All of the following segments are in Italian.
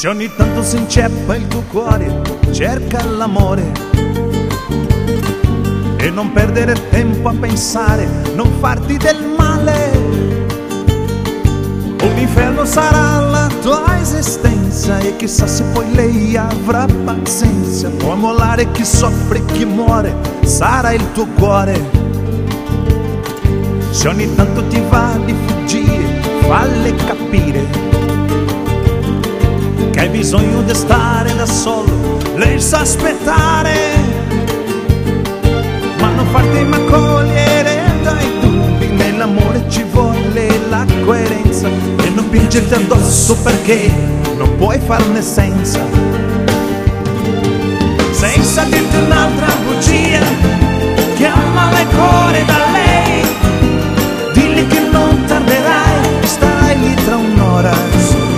Se ogni tanto si inceppa il tuo cuore, cerca l'amore e non perdere tempo a pensare, non farti del male. Un inferno sarà la tua esistenza e chissà se poi lei avrà pazienza. Puoi mollare chi soffre e chi muore, sarà il tuo cuore. Se ogni tanto ti va di fuggire, falle capire che hai bisogno di stare da solo, lei sa aspettare. Ma non farti mai cogliere dai dubbi, nell'amore ci vuole la coerenza e non pingerti addosso perché non puoi farne senza. Senza dirti un'altra bugia, chiamala il cuore da lei, dilli che non tarderai, starai lì tra un'ora.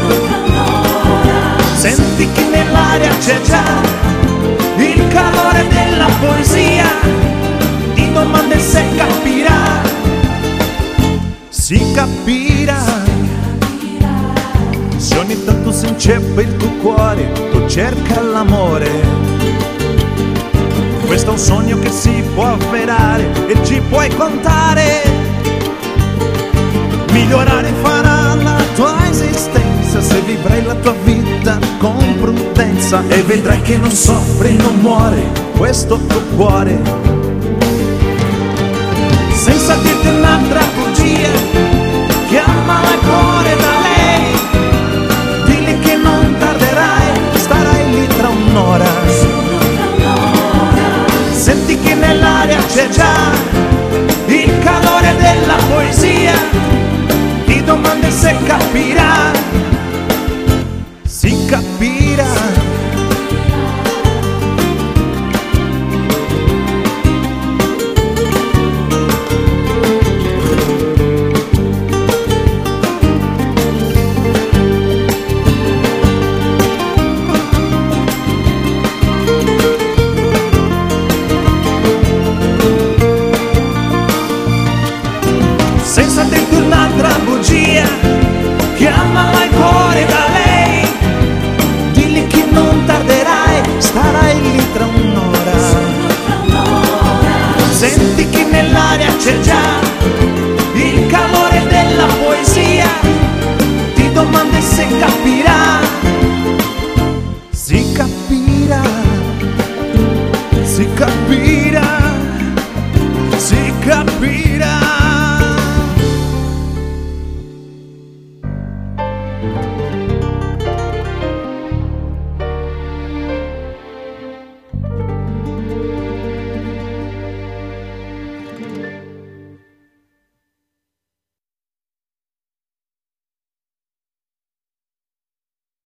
Senti che nell'aria c'è già il calore della poesia, ti domanda se capirà, si capirà. Se ogni tanto si inceppa il tuo cuore, tu cerca l'amore. Questo è un sogno che si può avverare e ci puoi contare. Migliorare farà la tua esistenza se vivrai la tua vita con prudenza e vedrai che non soffre, non muore questo tuo cuore. Senza dirti un'altra bugia, chiamala il cuore da lei, dilli che non tarderai, starai lì tra un'ora. Senti che nell'aria c'è già il calore della poesia, ti domanda se capirà, si capirà. Senza dirti un'altra bugia, chiamala il cuore da lei, dilli che non tarderai, starai lì tra un'ora. Senti che nell'aria c'è già il calore della poesia, ti domanda se capisci.